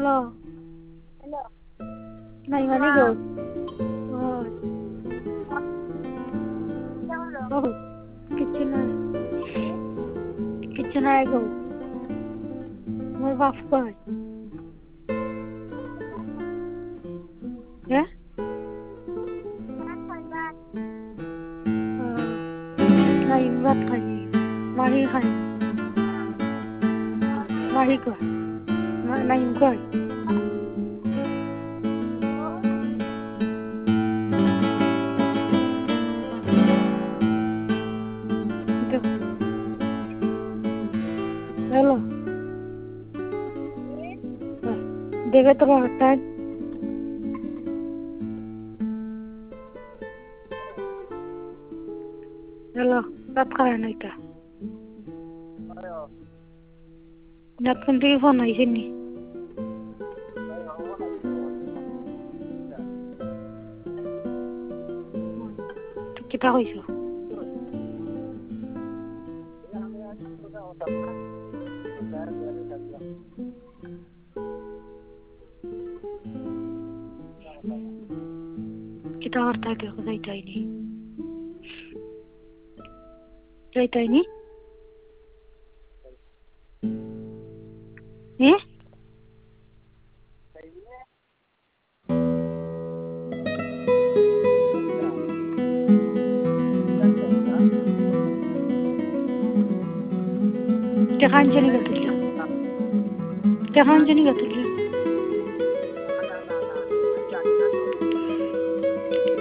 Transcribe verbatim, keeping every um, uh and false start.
Hello. Hello. Này mà đi rồi. Rồi. Oh, kitchen này. Kitchen này go. Mới vào phơi. Yeah? Này vắt khai. Mari khai. Mari ko. Mà này coi. Hello. देखो तो हटता है hello बात करा नहीं था नत कंटी phone आई थी नहीं तो कितना हुई सो kita harta ke zaita ini zaita ini eh tekan jeni gatul tekan jeni gatul